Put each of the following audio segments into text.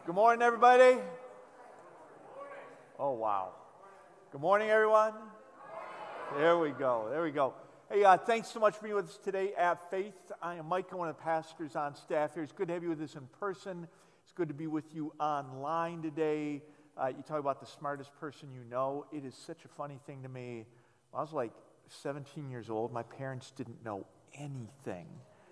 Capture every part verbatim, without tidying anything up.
Good morning, everybody. Oh, wow. Good morning, everyone. There we go. There we go. Hey, uh, thanks so much for being with us today at Faith. I am Mike, one of the pastors on staff here. It's good to have you with us in person. It's good to be with you online today. Uh, you talk about the smartest person you know. It is such a funny thing to me. When I was like seventeen years old, my parents didn't know anything.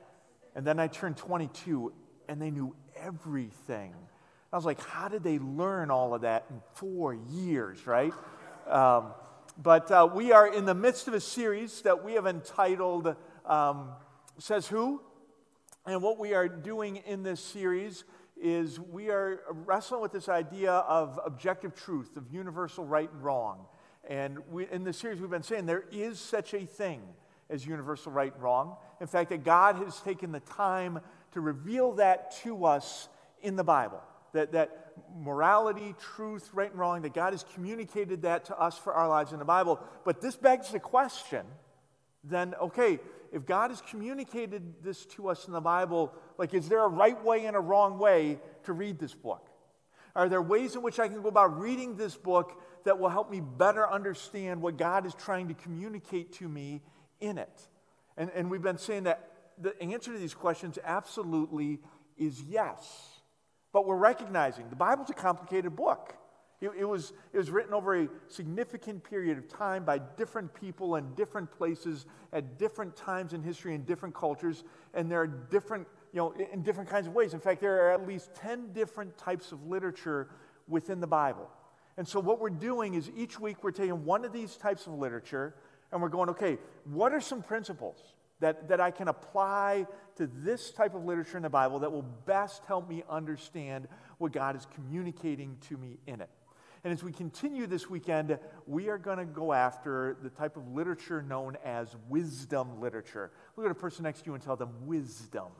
And then I turned twenty-two, and they knew everything. I was like, how did they learn all of that in four years, right? Um, but uh, we are in the midst of a series that we have entitled um, Says Who? And what we are doing in this series is we are wrestling with this idea of objective truth, of universal right and wrong. And we, in this series we've been saying there is such a thing as universal right and wrong. In fact, that God has taken the time to reveal that to us in the Bible. That, that morality, truth, right and wrong, that God has communicated that to us for our lives in the Bible. But this begs the question, then, okay, if God has communicated this to us in the Bible, like, is there a right way and a wrong way to read this book? Are there ways in which I can go about reading this book that will help me better understand what God is trying to communicate to me in it? And, and we've been saying that the answer to these questions absolutely is yes. But we're recognizing the Bible's a complicated book. It, it, was, it was written over a significant period of time by different people in different places at different times in history and different cultures, and there are different, you know, in different kinds of ways. In fact, there are at least ten different types of literature within the Bible. And so what we're doing is each week we're taking one of these types of literature and we're going, okay, what are some principles that, that I can apply to this type of literature in the Bible that will best help me understand what God is communicating to me in it? And as we continue this weekend, we are going to go after the type of literature known as wisdom literature. Look at a person next to you and tell them wisdom.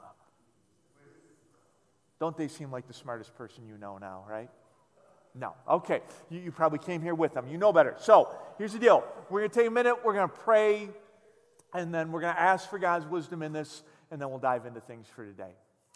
Don't they seem like the smartest person you know now, right? No. Okay. You, you probably came here with them. You know better. So here's the deal. We're going to take a minute. We're going to pray. And then we're going to ask for God's wisdom in this. And then we'll dive into things for today.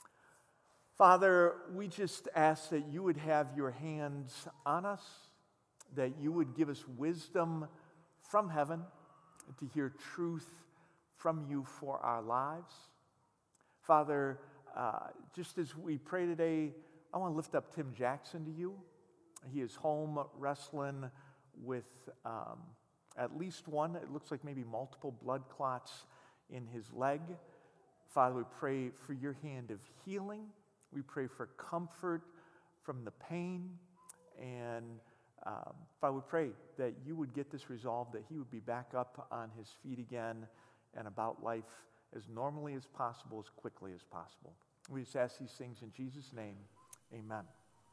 Father, we just ask that you would have your hands on us, that you would give us wisdom from heaven to hear truth from you for our lives. Father, uh, just as we pray today, I want to lift up Tim Jackson to you. He is home wrestling with um, at least one, it looks like maybe multiple blood clots in his leg. Father, we pray for your hand of healing. We pray for comfort from the pain. And um, Father, we pray that you would get this resolved, that he would be back up on his feet again and about life as normally as possible, as quickly as possible. We just ask these things in Jesus' name. Amen.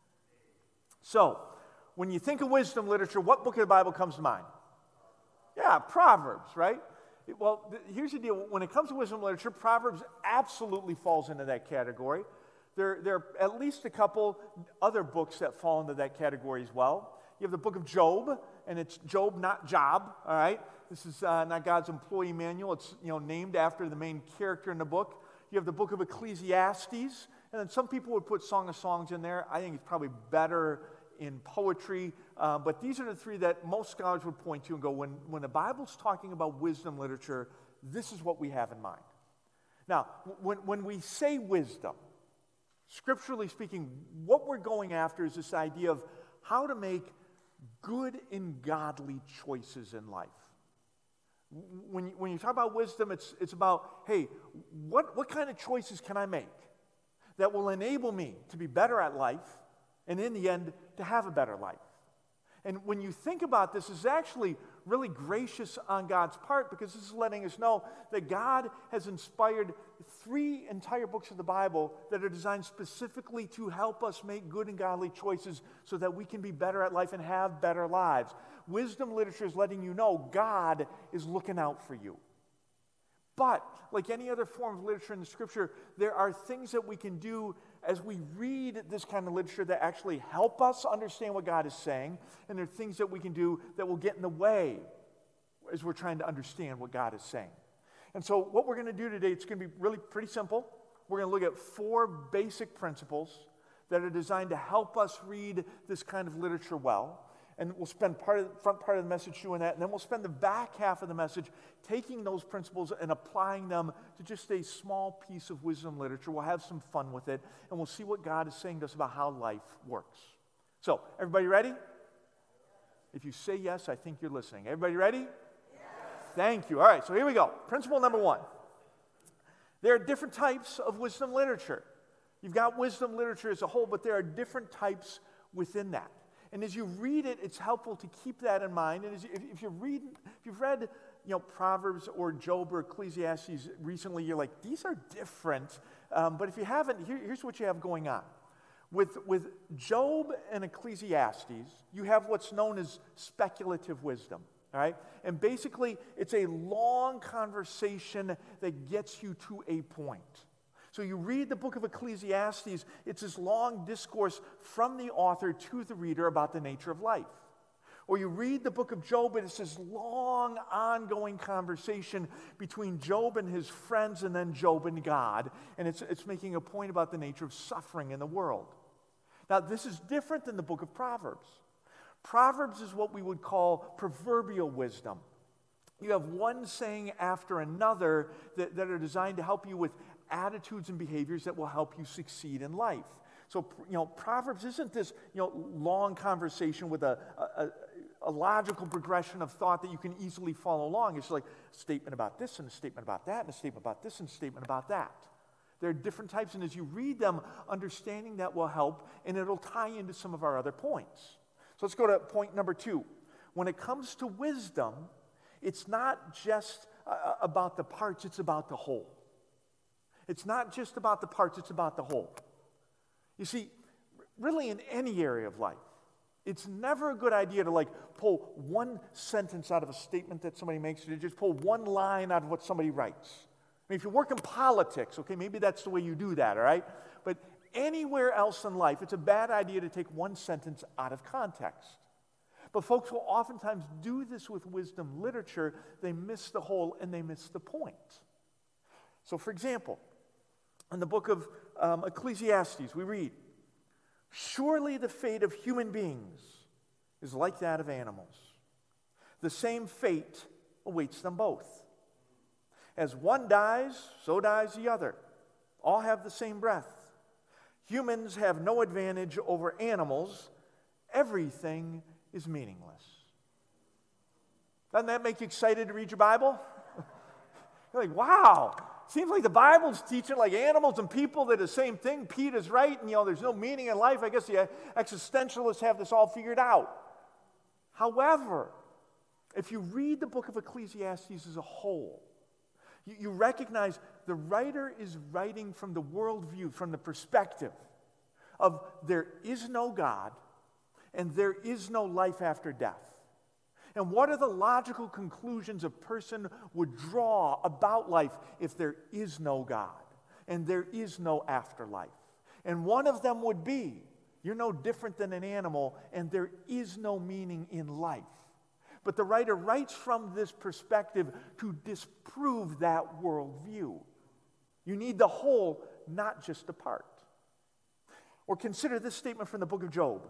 So, when you think of wisdom literature, what book of the Bible comes to mind? Yeah, Proverbs, right? Well, th- here's the deal. When it comes to wisdom literature, Proverbs absolutely falls into that category. There, there are at least a couple other books that fall into that category as well. You have the book of Job, and it's Job, not Job, all right? This is uh, not God's employee manual. It's, you know, named after the main character in the book. You have the book of Ecclesiastes, and then some people would put Song of Songs in there. I think it's probably better in poetry, uh, but these are the three that most scholars would point to and go, when, when the Bible's talking about wisdom literature, this is what we have in mind. Now, when, when we say wisdom, scripturally speaking, what we're going after is this idea of how to make good and godly choices in life. When you, when you talk about wisdom, it's, it's about, hey, what, what kind of choices can I make that will enable me to be better at life and in the end, to have a better life? And when you think about this, it's actually really gracious on God's part, because this is letting us know that God has inspired three entire books of the Bible that are designed specifically to help us make good and godly choices so that we can be better at life and have better lives. Wisdom literature is letting you know God is looking out for you. But, like any other form of literature in the Scripture, there are things that we can do as we read this kind of literature that actually help us understand what God is saying, and there are things that we can do that will get in the way as we're trying to understand what God is saying. And so what we're going to do today, it's going to be really pretty simple. We're going to look at four basic principles that are designed to help us read this kind of literature well. And we'll spend part of the front part of the message doing that, and then we'll spend the back half of the message taking those principles and applying them to just a small piece of wisdom literature. We'll have some fun with it, and we'll see what God is saying to us about how life works. So, everybody ready? If you say yes, I think you're listening. Everybody ready? Yes. Thank you. All right, so here we go. Principle number one. There are different types of wisdom literature. You've got wisdom literature as a whole, but there are different types within that. And as you read it, it's helpful to keep that in mind. And as you, if, if you read, if you've read, you know, Proverbs or Job or Ecclesiastes recently, you're like, these are different. Um, but if you haven't, here, here's what you have going on. With, with Job and Ecclesiastes, you have what's known as speculative wisdom. All right? And basically, it's a long conversation that gets you to a point. So you read the book of Ecclesiastes, it's this long discourse from the author to the reader about the nature of life. Or you read the book of Job, and it's this long, ongoing conversation between Job and his friends and then Job and God. And it's, it's making a point about the nature of suffering in the world. Now, this is different than the book of Proverbs. Proverbs is what we would call proverbial wisdom. You have one saying after another that, that are designed to help you with attitudes and behaviors that will help you succeed in life. So, you know, Proverbs isn't this, you know, long conversation with a, a, a logical progression of thought that you can easily follow along. It's like a statement about this and a statement about that and a statement about this and a statement about that. There are different types, and as you read them, understanding that will help, and it'll tie into some of our other points. So let's go to point number two. When it comes to wisdom, it's not just uh, about the parts, it's about the whole. It's not just about the parts, it's about the whole. You see, really in any area of life, it's never a good idea to like pull one sentence out of a statement that somebody makes, or to just pull one line out of what somebody writes. I mean, if you work in politics, okay, maybe that's the way you do that, all right? But anywhere else in life, it's a bad idea to take one sentence out of context. But folks will oftentimes do this with wisdom literature. They miss the whole and they miss the point. So, for example, in the book of um, Ecclesiastes, we read, "Surely the fate of human beings is like that of animals. The same fate awaits them both. As one dies, so dies the other. All have the same breath. Humans have no advantage over animals. Everything is meaningless." Doesn't that make you excited to read your Bible? You're like, wow. Seems like the Bible's teaching like animals and people, they're the same thing. Pete is right, and you know, there's no meaning in life. I guess the existentialists have this all figured out. However, if you read the book of Ecclesiastes as a whole, you, you recognize the writer is writing from the worldview, from the perspective of there is no God and there is no life after death. And what are the logical conclusions a person would draw about life if there is no God and there is no afterlife? And one of them would be, you're no different than an animal and there is no meaning in life. But the writer writes from this perspective to disprove that worldview. You need the whole, not just the part. Or consider this statement from the book of Job.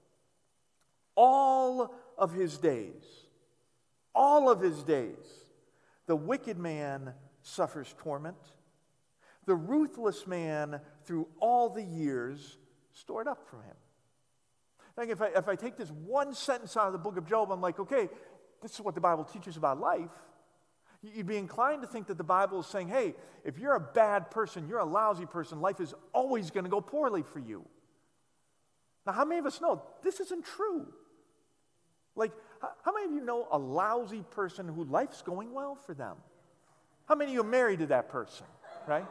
All of his days, all of his days, the wicked man suffers torment. The ruthless man, through all the years, stored up from him. I think if I, if I take this one sentence out of the book of Job, I'm like, okay, this is what the Bible teaches about life. You'd be inclined to think that the Bible is saying, hey, if you're a bad person, you're a lousy person, life is always going to go poorly for you. Now, how many of us know this isn't true? Like, how many of you know a lousy person who life's going well for them? How many of you are married to that person, right?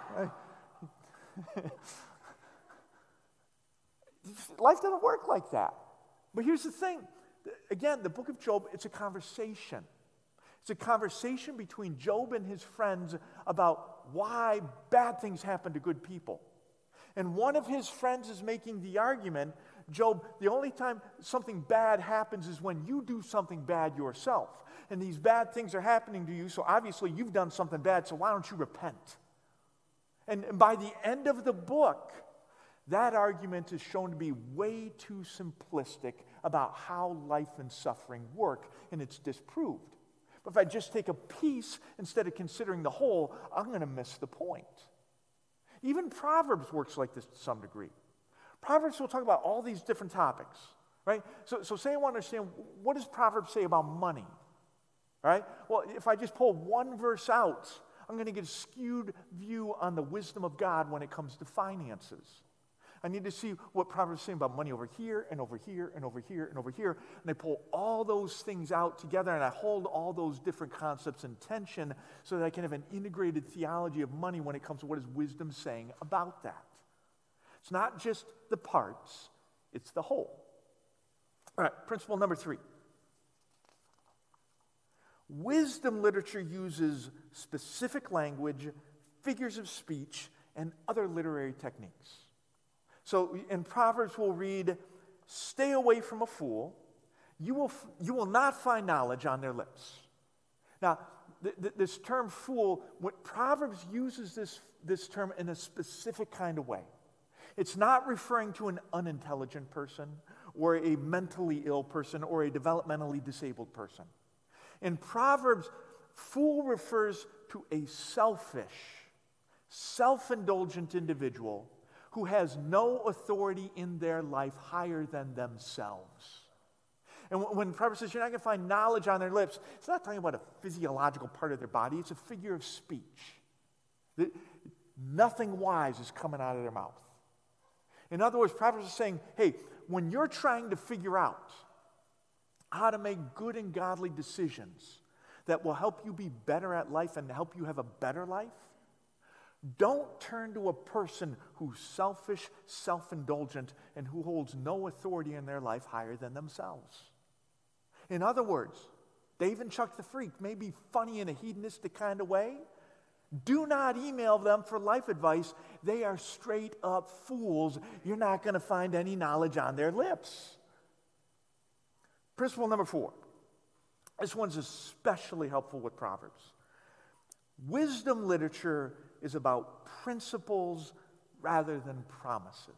Life doesn't work like that. But here's the thing. Again, the book of Job, it's a conversation. It's a conversation between Job and his friends about why bad things happen to good people. And one of his friends is making the argument, Job, the only time something bad happens is when you do something bad yourself. And these bad things are happening to you, so obviously you've done something bad, so why don't you repent? And, and by the end of the book, that argument is shown to be way too simplistic about how life and suffering work, and it's disproved. But if I just take a piece instead of considering the whole, I'm going to miss the point. Even Proverbs works like this to some degree. Proverbs will talk about all these different topics, right? So, so say I want to understand, what does Proverbs say about money? Right? Well, if I just pull one verse out, I'm going to get a skewed view on the wisdom of God when it comes to finances. I need to see what Proverbs is saying about money over here and over here and over here and over here. And I pull all those things out together and I hold all those different concepts in tension so that I can have an integrated theology of money when it comes to what is wisdom saying about that. It's not just the parts, it's the whole. All right, principle number three. Wisdom literature uses specific language, figures of speech, and other literary techniques. So in Proverbs we'll read, "Stay away from a fool. You will, you will not find knowledge on their lips." Now, th- th- this term fool, what Proverbs uses this, this term in a specific kind of way. It's not referring to an unintelligent person or a mentally ill person or a developmentally disabled person. In Proverbs, fool refers to a selfish, self-indulgent individual who has no authority in their life higher than themselves. And when Proverbs says you're not going to find knowledge on their lips, it's not talking about a physiological part of their body. It's a figure of speech. Nothing wise is coming out of their mouth. In other words, Proverbs is saying, hey, when you're trying to figure out how to make good and godly decisions that will help you be better at life and help you have a better life, don't turn to a person who's selfish, self-indulgent, and who holds no authority in their life higher than themselves. In other words, Dave and Chuck the Freak may be funny in a hedonistic kind of way. Do not email them for life advice. They are straight up fools. You're not going to find any knowledge on their lips. Principle number four. This one's especially helpful with Proverbs. Wisdom literature is about principles rather than promises.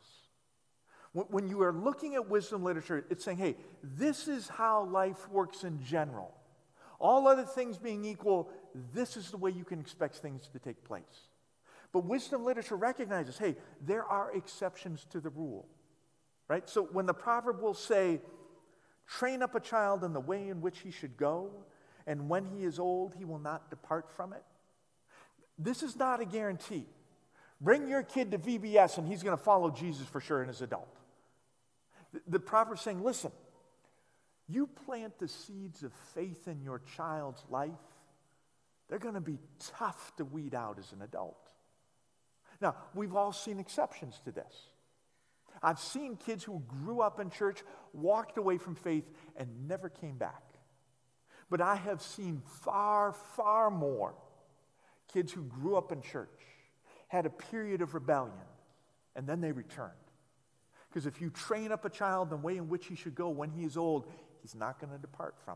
When you are looking at wisdom literature, it's saying, hey, this is how life works in general. All other things being equal, this is the way you can expect things to take place. But wisdom literature recognizes, hey, there are exceptions to the rule. Right? So when the proverb will say, train up a child in the way in which he should go, and when he is old, he will not depart from it. This is not a guarantee. Bring your kid to V B S and he's going to follow Jesus for sure in his adult. The, the proverb's saying, listen, you plant the seeds of faith in your child's life, they're going to be tough to weed out as an adult. Now, we've all seen exceptions to this. I've seen kids who grew up in church, walked away from faith, and never came back. But I have seen far, far more kids who grew up in church, had a period of rebellion, and then they returned. Because if you train up a child the way in which he should go when he is old, he's not going to depart from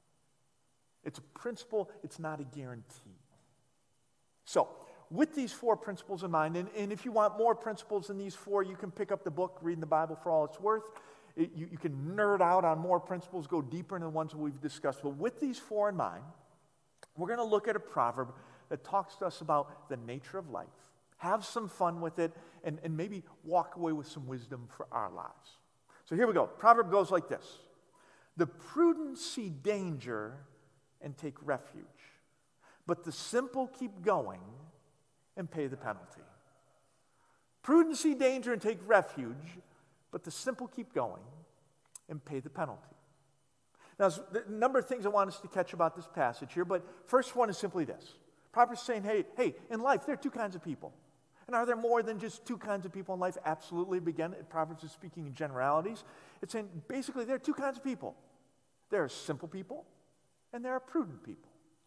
it. It's a principle, it's not a guarantee. So, with these four principles in mind, and, and if you want more principles than these four, you can pick up the book, Reading the Bible for All It's Worth. It, you, you can nerd out on more principles, go deeper into the ones we've discussed. But with these four in mind, we're going to look at a proverb that talks to us about the nature of life, have some fun with it, and, and maybe walk away with some wisdom for our lives. So here we go. Proverb goes like this. The prudent see danger and take refuge, but the simple keep going and pay the penalty. Prudent see danger and take refuge, but the simple keep going and pay the penalty. Now, there's a number of things I want us to catch about this passage here, but first one is simply this. Proverbs is saying, hey, hey, in life, there are two kinds of people. And are there more than just two kinds of people in life? Absolutely. Again, Proverbs is speaking in generalities. It's saying, basically, there are two kinds of people. There are simple people, and there are prudent people.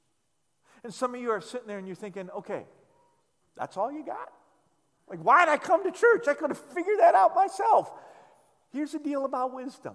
And some of you are sitting there and you're thinking, okay, that's all you got? Like, why did I come to church? I could have figured that out myself. Here's the deal about wisdom.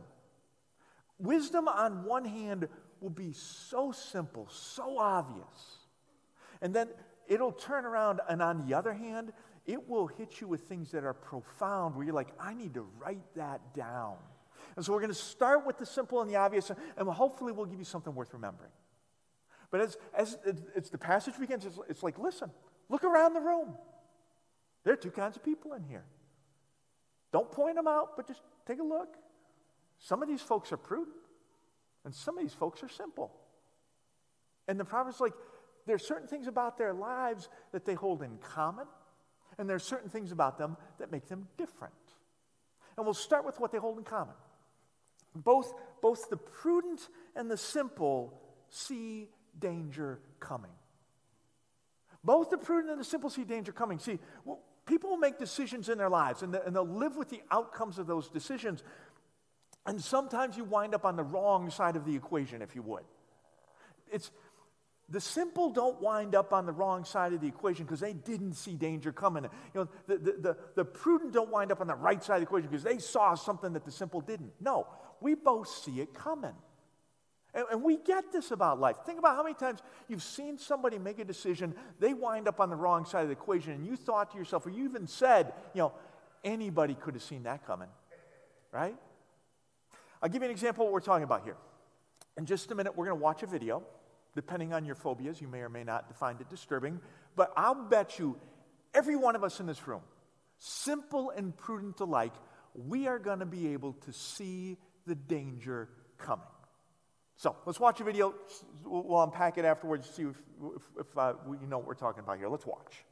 Wisdom, on one hand, will be so simple, so obvious. And then it'll turn around, and on the other hand, it will hit you with things that are profound where you're like, I need to write that down. And so we're going to start with the simple and the obvious, and hopefully we'll give you something worth remembering. But as, as it's the passage begins, it's, it's like, listen, look around the room. There are two kinds of people in here. Don't point them out, but just take a look. Some of these folks are prudent, and some of these folks are simple. And the problem is like, there are certain things about their lives that they hold in common, and there are certain things about them that make them different. And we'll start with what they hold in common. Both, both the prudent and the simple see danger coming. Both the prudent and the simple see danger coming. See, well, people will make decisions in their lives, and, the, and they'll live with the outcomes of those decisions. And sometimes you wind up on the wrong side of the equation, if you would. It's the simple don't wind up on the wrong side of the equation because they didn't see danger coming. You know, the, the, the, the prudent don't wind up on the right side of the equation because they saw something that the simple didn't. No, we both see it coming. And, and we get this about life. Think about how many times you've seen somebody make a decision, they wind up on the wrong side of the equation, and you thought to yourself, or you even said, you know, anybody could have seen that coming, right? I'll give you an example of what we're talking about here. In just a minute, we're going to watch a video. Depending on your phobias, you may or may not find it disturbing. But I'll bet you, every one of us in this room, simple and prudent alike, we are going to be able to see the danger coming. So let's watch a video. We'll unpack it afterwards, see if, if, if uh, we know what we're talking about here. Let's watch.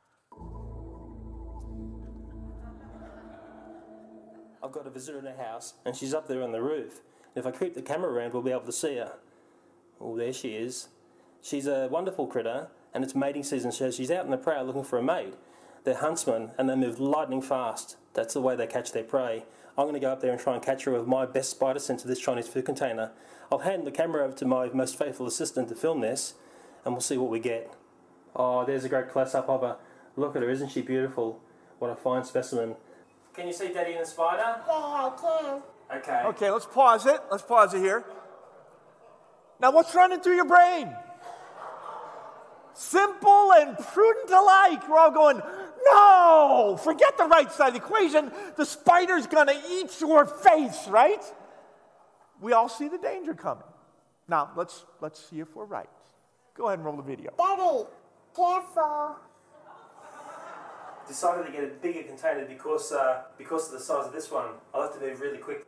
I've got a visitor in the house, and she's up there on the roof. If I keep the camera around, we'll be able to see her. Oh, there she is. She's a wonderful critter, and it's mating season, so she's out in the prowl looking for a mate. They're huntsmen, and they move lightning fast. That's the way they catch their prey. I'm going to go up there and try and catch her with my best spider sense of this Chinese food container. I'll hand the camera over to my most faithful assistant to film this, and we'll see what we get. Oh, there's a great close-up of her. Look at her, isn't she beautiful? What a fine specimen. Can you see Daddy and the spider? Yeah, I can. Okay. Okay, let's pause it. Let's pause it here. Now, what's running through your brain? Simple and prudent alike. We're all going, no, forget the right side of the equation. The spider's going to eat your face, right? We all see the danger coming. Now, let's, let's see if we're right. Go ahead and roll the video. Daddy, careful. Decided to get a bigger container because, uh, because of the size of this one. I'll have to move really quick.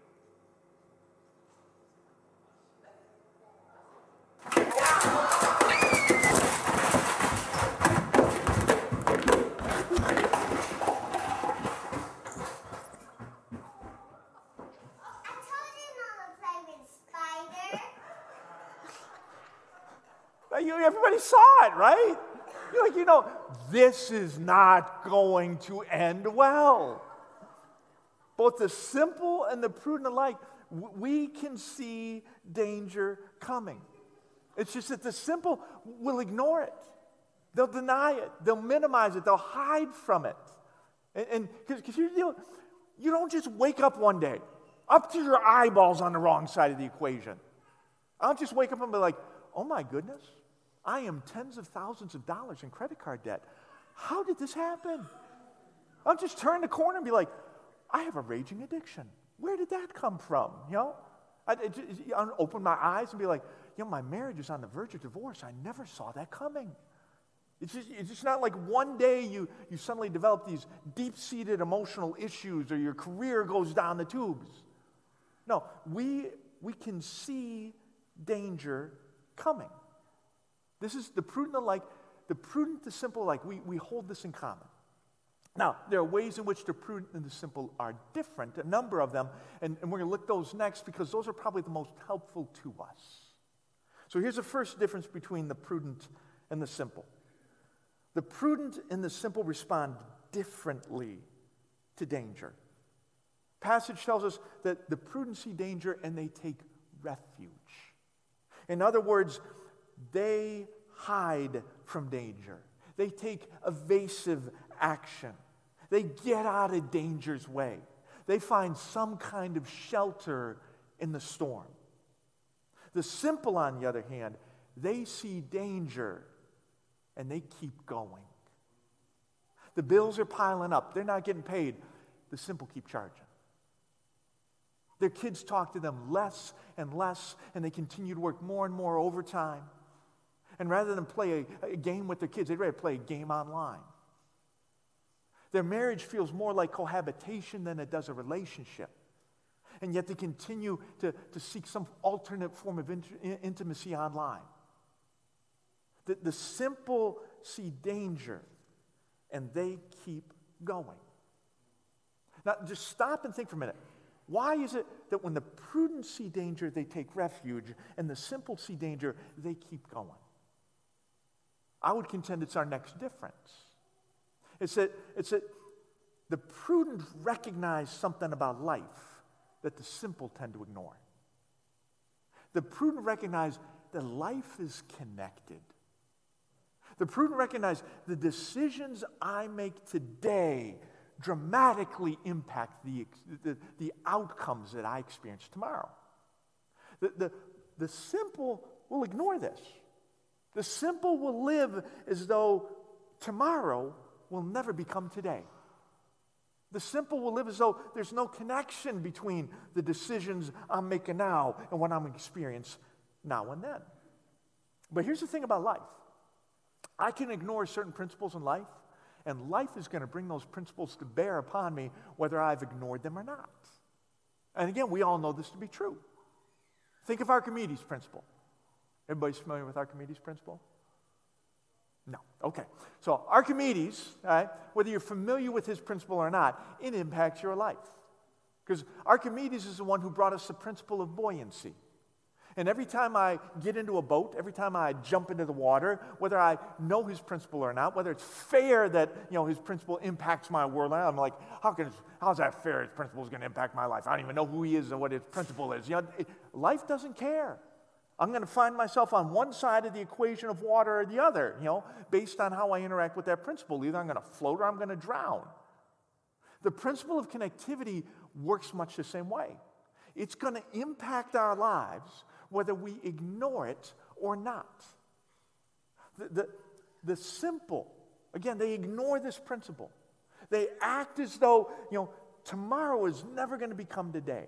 Everybody saw it, right? You're like, you know, this is not going to end well. Both the simple and the prudent alike, we can see danger coming. It's just that the simple will ignore it. They'll deny it. They'll minimize it. They'll hide from it. And because you, you, you don't just wake up one day, up to your eyeballs on the wrong side of the equation. I don't just wake up and be like, oh my goodness, I am tens of thousands of dollars in credit card debt. How did this happen? I'll just turn the corner and be like, I have a raging addiction. Where did that come from? You know, I, I, I open my eyes and be like, you know, my marriage is on the verge of divorce. I never saw that coming. It's just, it's just not like one day you, you suddenly develop these deep-seated emotional issues or your career goes down the tubes. No, we, we can see danger coming. This is the prudent alike, the prudent, the simple alike. We, we hold this in common. Now, there are ways in which the prudent and the simple are different, a number of them, and, and we're going to look at those next because those are probably the most helpful to us. So here's the first difference between the prudent and the simple. The prudent and the simple respond differently to danger. Passage tells us that the prudent see danger and they take refuge. In other words, they hide from danger. They take evasive action. They get out of danger's way. They find some kind of shelter in the storm. The simple, on the other hand, they see danger and they keep going. The bills are piling up. They're not getting paid. The simple keep charging. Their kids talk to them less and less, and they continue to work more and more overtime. And rather than play a, a game with their kids, they'd rather play a game online. Their marriage feels more like cohabitation than it does a relationship. And yet they continue to, to seek some alternate form of int- intimacy online. The, the simple see danger, and they keep going. Now, just stop and think for a minute. Why is it that when the prudent see danger, they take refuge, and the simple see danger, they keep going? I would contend it's our next difference. It's that, it's that the prudent recognize something about life that the simple tend to ignore. The prudent recognize that life is connected. The prudent recognize the decisions I make today dramatically impact the, the, the outcomes that I experience tomorrow. The, the, the simple will ignore this. The simple will live as though tomorrow will never become today. The simple will live as though there's no connection between the decisions I'm making now and what I'm experiencing now and then. But here's the thing about life. I can ignore certain principles in life, and life is going to bring those principles to bear upon me whether I've ignored them or not. And again, we all know this to be true. Think of Archimedes' principle. Everybody's familiar with Archimedes' principle? No. Okay. So Archimedes, right, whether you're familiar with his principle or not, it impacts your life. Because Archimedes is the one who brought us the principle of buoyancy. And every time I get into a boat, every time I jump into the water, whether I know his principle or not, whether it's fair that, you know, his principle impacts my world, I'm like, how can how's that fair? His principle is going to impact my life. I don't even know who he is and what his principle is. You know, it, life doesn't care. I'm going to find myself on one side of the equation of water or the other, you know, based on how I interact with that principle. Either I'm going to float or I'm going to drown. The principle of connectivity works much the same way. It's going to impact our lives whether we ignore it or not. The, the, the simple, again, they ignore this principle. They act as though, you know, tomorrow is never going to become today.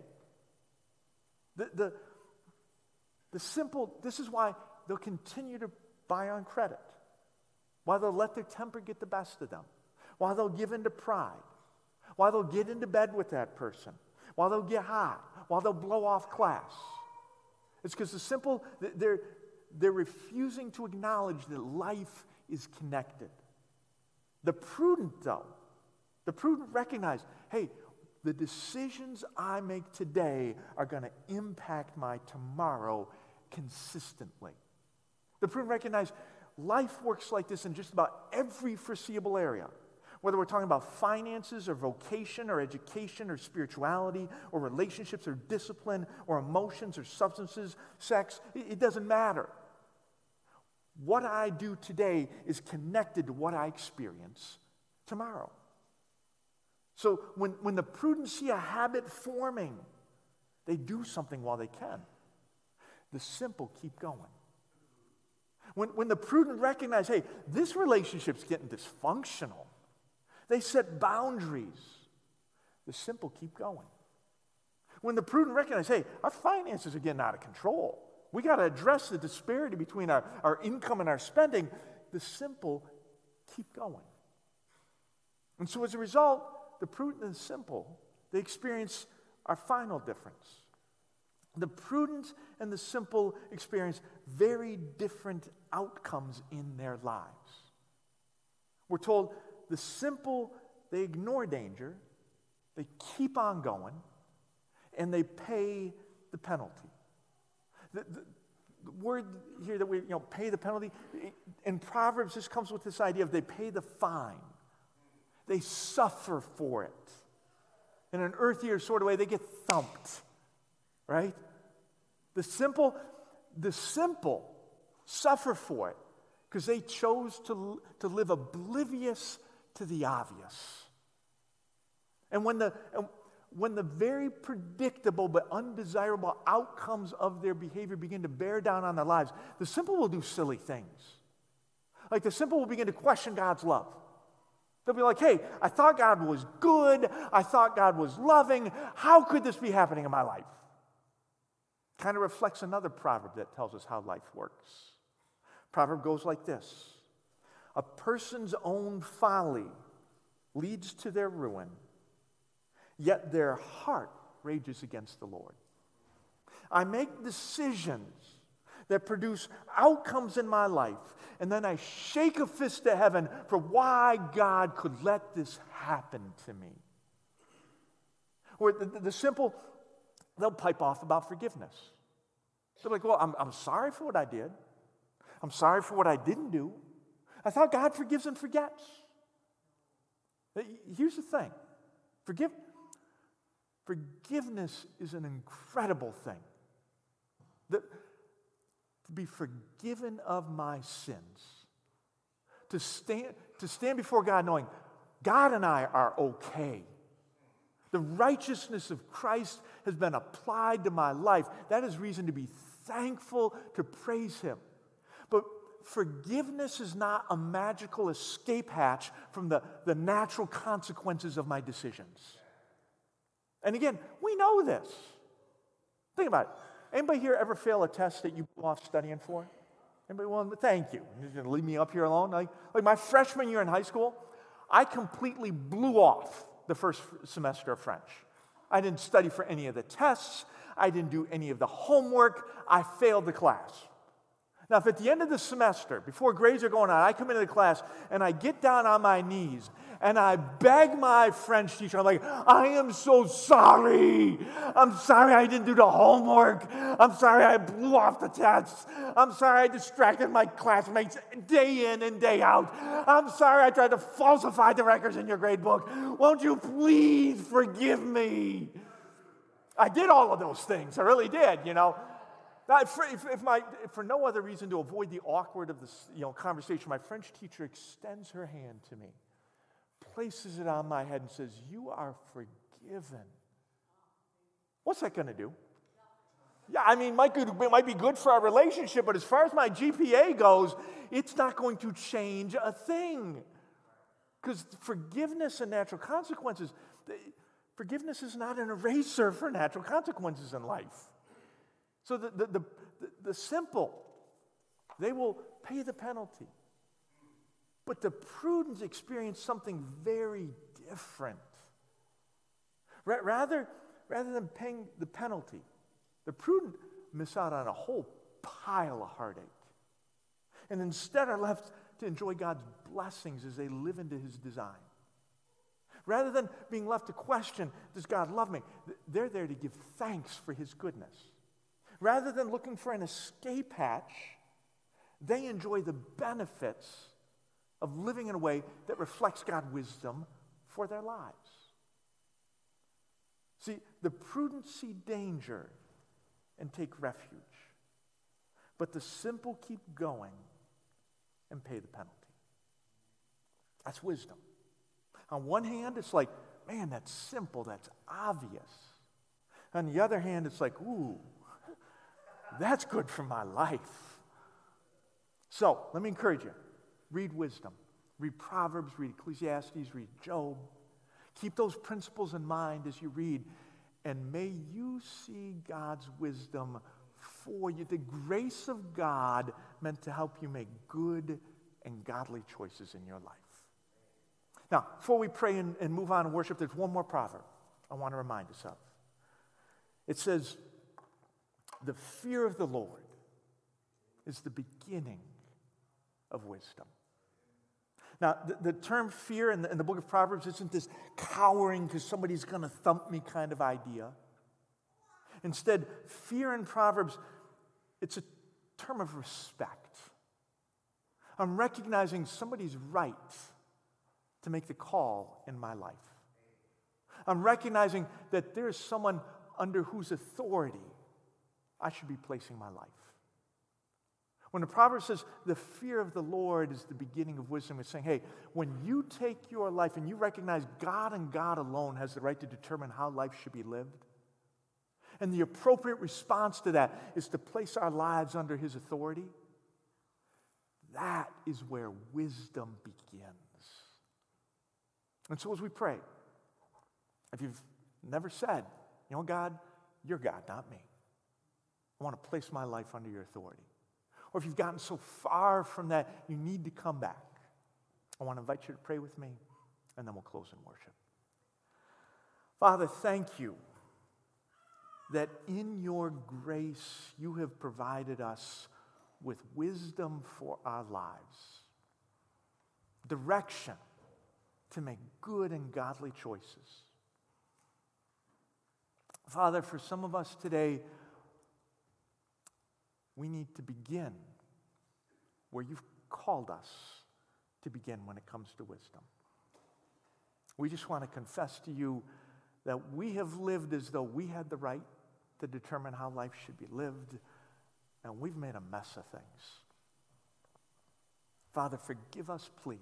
The, the, the simple, this is why they'll continue to buy on credit, why they'll let their temper get the best of them, why they'll give in to pride, why they'll get into bed with that person, why they'll get high, why they'll blow off class. It's because the simple, they're, they're refusing to acknowledge that life is connected. The prudent, though, the prudent recognize, hey, the decisions I make today are going to impact my tomorrow consistently. The prudent recognize life works like this in just about every foreseeable area. Whether we're talking about finances or vocation or education or spirituality or relationships or discipline or emotions or substances, sex, it doesn't matter. What I do today is connected to what I experience tomorrow. So when, when the prudent see a habit forming, they do something while they can. The simple keep going. When, when the prudent recognize, hey, this relationship's getting dysfunctional, they set boundaries. The simple keep going. When the prudent recognize, hey, our finances are getting out of control, we got to address the disparity between our, our income and our spending, the simple keep going. And so as a result, the prudent and the simple, they experience our final difference. The prudent and the simple experience very different outcomes in their lives. We're told the simple, they ignore danger, they keep on going, and they pay the penalty. The, the, the word here that we, you know, pay the penalty, in Proverbs, this comes with this idea of they pay the fine. They suffer for it. In an earthier sort of way, they get thumped, right? The simple, the simple suffer for it because they chose to, to live oblivious to the obvious. And when the, when the very predictable but undesirable outcomes of their behavior begin to bear down on their lives, the simple will do silly things. Like the simple will begin to question God's love. They'll be like, hey, I thought God was good. I thought God was loving. How could this be happening in my life? Kind of reflects another proverb that tells us how life works. Proverb goes like this. A person's own folly leads to their ruin, yet their heart rages against the Lord. I make decisions that produce outcomes in my life, and then I shake a fist to heaven for why God could let this happen to me. Or the, the, the simple, they'll pipe off about forgiveness. They're like, well, I'm, I'm sorry for what I did. I'm sorry for what I didn't do. I thought God forgives and forgets. Here's the thing. Forgive, forgiveness is an incredible thing. The, to be forgiven of my sins. To stand, to stand before God knowing God and I are okay. The righteousness of Christ has been applied to my life. That is reason to be thankful, to praise Him. But forgiveness is not a magical escape hatch from the, the natural consequences of my decisions. And again, we know this. Think about it. Anybody here ever fail a test that you blew off studying for? Anybody? Well, thank you. You're going to leave me up here alone? Like, like my freshman year in high school, I completely blew off the first semester of French. I didn't study for any of the tests. I didn't do any of the homework. I failed the class. Now, if at the end of the semester, before grades are going on, I come into the class and I get down on my knees and I beg my French teacher, I'm like, I am so sorry. I'm sorry I didn't do the homework. I'm sorry I blew off the tests. I'm sorry I distracted my classmates day in and day out. I'm sorry I tried to falsify the records in your grade book. Won't you please forgive me? I did all of those things. I really did, you know. Now, if, if, if my, if for no other reason to avoid the awkward of this, you know, conversation, my French teacher extends her hand to me, places it on my head and says, you are forgiven. What's that going to do? Yeah, I mean, might, it might be good for our relationship, but as far as my G P A goes, it's not going to change a thing. Because forgiveness and natural consequences, forgiveness is not an eraser for natural consequences in life. So the, the, the, the simple, they will pay the penalty. But the prudent experience something very different. Rather, rather than paying the penalty, the prudent miss out on a whole pile of heartache. And instead are left to enjoy God's blessings as they live into His design. Rather than being left to question, does God love me? They're there to give thanks for His goodness. Rather than looking for an escape hatch, they enjoy the benefits of living in a way that reflects God's wisdom for their lives. See, the prudent see danger and take refuge, but the simple keep going and pay the penalty. That's wisdom. On one hand, it's like, man, that's simple, that's obvious. On the other hand, it's like, ooh, that's good for my life. So, let me encourage you. Read wisdom. Read Proverbs, read Ecclesiastes, read Job. Keep those principles in mind as you read. And may you see God's wisdom for you. The grace of God meant to help you make good and godly choices in your life. Now, before we pray and, and move on and worship, there's one more proverb I want to remind us of. It says, the fear of the Lord is the beginning of wisdom. Now, the, the term fear in the, in the book of Proverbs isn't this cowering because somebody's going to thump me kind of idea. Instead, fear in Proverbs, it's a term of respect. I'm recognizing somebody's right to make the call in my life. I'm recognizing that there's someone under whose authority I should be placing my life. When the Proverbs says the fear of the Lord is the beginning of wisdom, it's saying, hey, when you take your life and you recognize God and God alone has the right to determine how life should be lived, and the appropriate response to that is to place our lives under His authority, that is where wisdom begins. And so as we pray, if you've never said, you know, God, you're God, not me. I want to place my life under your authority. Or if you've gotten so far from that, you need to come back. I want to invite you to pray with me, and then we'll close in worship. Father, thank you that in your grace you have provided us with wisdom for our lives, direction to make good and godly choices. Father, for some of us today, we need to begin where you've called us to begin when it comes to wisdom. We just want to confess to you that we have lived as though we had the right to determine how life should be lived, and we've made a mess of things. Father, forgive us, please.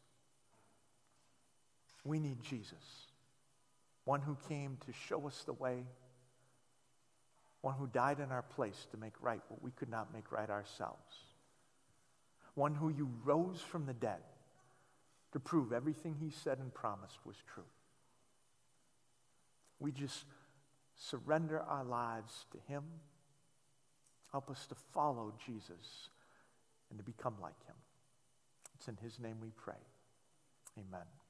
We need Jesus, one who came to show us the way, one who died in our place to make right what we could not make right ourselves, one who you rose from the dead to prove everything he said and promised was true. We just surrender our lives to him. Help us to follow Jesus and to become like him. It's in his name we pray. Amen.